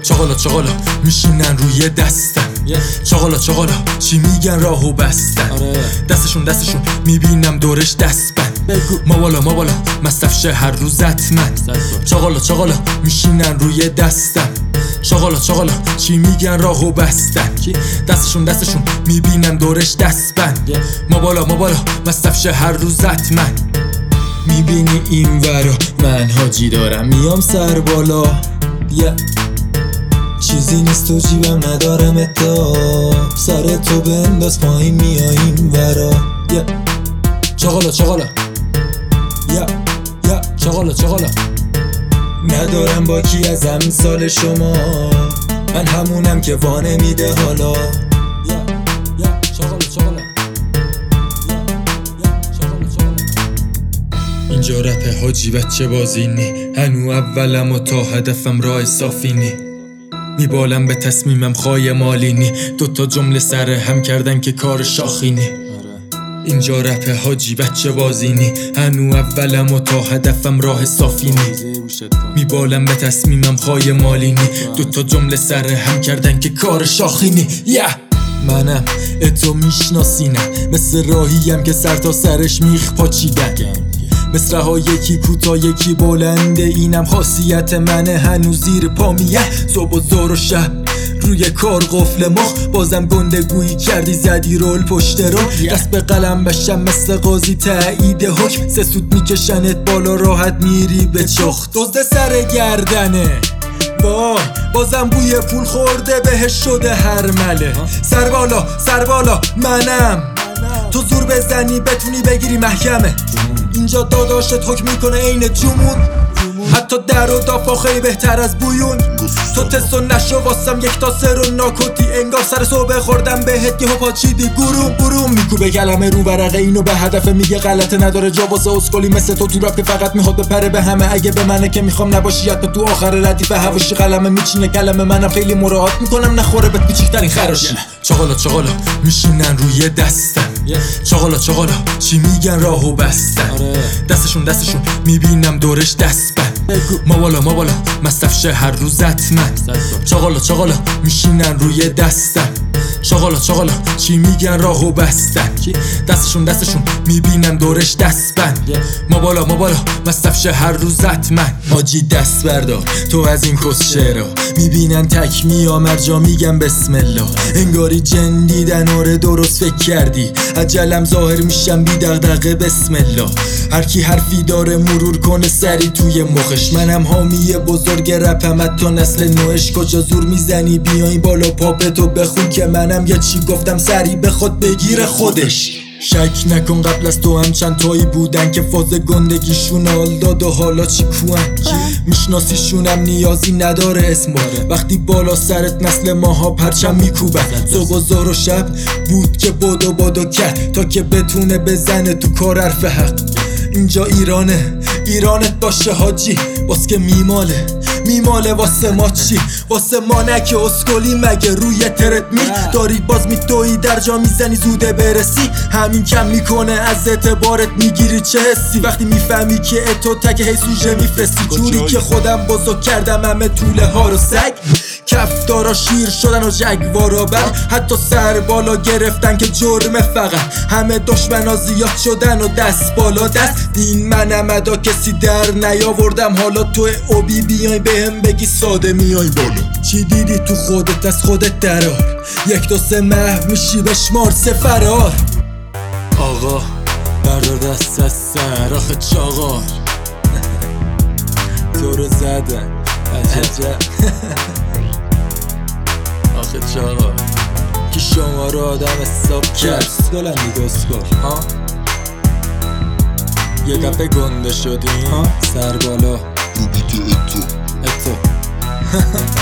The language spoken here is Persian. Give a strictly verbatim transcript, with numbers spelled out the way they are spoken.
چاقالا چاقالا میشینن روی دستم چاقالا چاقالا چی میگن راهو بستن دستشون دستشون میبینم دورش دستبند ما بالا ما بالا مصرف شه هر روز حتما چاقالا چاقالا میشینن روی دستم چاقالا چاقالا چی میگن راهو بستن دستشون دستشون میبینم دورش دستبند ما بالا ما بالا مصرف شه هر روز حتما میبینی این ورا من حاجی دارم میام سر بالا yeah. چیزی نیست تو جیبم ندارم اتا سر تو بنداز پایین میاییم ورا yeah. چاقالا چاقالا yeah. yeah. چاقالا چاقالا ندارم با کی از امثال شما من همونم که وانه میده حالا yeah. yeah. چاقالا چاقالا اینجا رپ حاجی بچه بازی نی هنو اولم و تا هدفم راه صافی نی میبالم به تصمیمم خواهی مالی نی دوتا جمله سر هم کردن که کار شاخی نی اینجا رپ حاجی بچه بازی نی هنو اولم و تا هدفم راه صافی نی میبالم به تصمیمم خواهی مالی نی دوتا جمله سر هم کردن که کار شاخی نی yeah. منم اتو میشناسینم مثل راهیم که سر تا سرش میخ پاچیدن مصرع ها یکی کوتا یکی بلنده اینم خاصیت منه هنوز زیر پا میه صبح و زور و شب روی کار قفل مخ بازم گندگویی کردی زدی رول پشت رو دست به قلم بشم مثل قاضی تایید حکم سه سود میکشنت بالا راحت میری به چخ دزد سر گردنه وای بازم بوی پول خورده بهش شده هر مله سر بالا سر بالا منم تو زور بزنی بتونی بگیری محکمه اینجا داداشت حکم میکنه عین جمون حتی در و دافا خیلی بهتر از بویون تو تست و نشو واسم یک تا سه رو ناکوتی انگار سر صبح خوردم بهت یهو پاچیدی گروم گروم میکوبه کلمه رو ورقه اینو به هدف میگه غلطه نداره جا واسه اسکلی مثل تو تو رپ که فقط میخواد بپره به همه اگه به منه که میخوام نباشی حتی تو آخر ردیف هواشی قلمه میچینه کلمه منم خیلی مراعات میکنم نخوره بهت بیچیکترین خراشی چاقالا چاقالا میشینن روی دستم چاقالا چاقالا چی میگن راهو بستن دستشون دستشون میبینم دورش دستبند ما بالا ما بالا مصرف شه هر روز حتما چاقالا چاقالا میشینن روی دستم چاقالا چاقالا چی میگن راهو بستن دستشون دستشون میبینم دورش دستبند ما بالا ما بالا مصرف شه هر روز حتما حاجی دست بردار تو از این کس شعرا میبینن تک میام ارجا میگم بسم الله انگاری جن دیدن آره درست فکر کردی عجلم ظاهر میشم بی دغدغه بسم الله هر کی حرفی داره مرور کنه سری توی مخش منم حامی بزرگ رپم حتی نسل نوش کجا زور میزنی بیاین بالا پاپتو بخون که منم یه چی گفتم سری به خود بگیره خودش شک نکن قبل از تو هم چند تایی بودن که فاز گندگیشون حال داد و حالا چی کوان میشناسیشونم نیازی نداره اسم وقتی بالا سرت نسل ماها پرچم میکوبن صبح و زور و شب بود که بادو بادو کرد تا که بتونه بزنه تو کار حرف حق اینجا ایرانه ایرانت باشه حاجی باز که میماله میماله واسه ما چی واسه ما نه که اسکلی مگه روی ترت می داری باز میدوی در جا میزنی زوده برسی همین کم میکنه از اعتبارت میگیری چه حسی وقتی میفهمی که اتو تک هی سوژه میفرستی جوری که خودم بزرگ کردم همه طوله ها رو سگ کفدارا شیر شدن و جگوارا بر حتی سر بالا گرفتن که جرمه فقط همه دشمنا زیاد شدن و دست بالا دست دین منم ادا کسی در نیاوردم حالا تو اوبی بیای بهم بگی ساده میای بالا چی دیدی تو خودت از خودت درار یک دو سه محو میشی بشمار سه فرار آقا بردار دست از سر آخه چاقار تو رو زدن عجب آخه چاقار که شما رو آدم حساب کرد دلم میگه اسکار ها یه دفعه گنده شدیم سر بالا تو بیت اتو اتو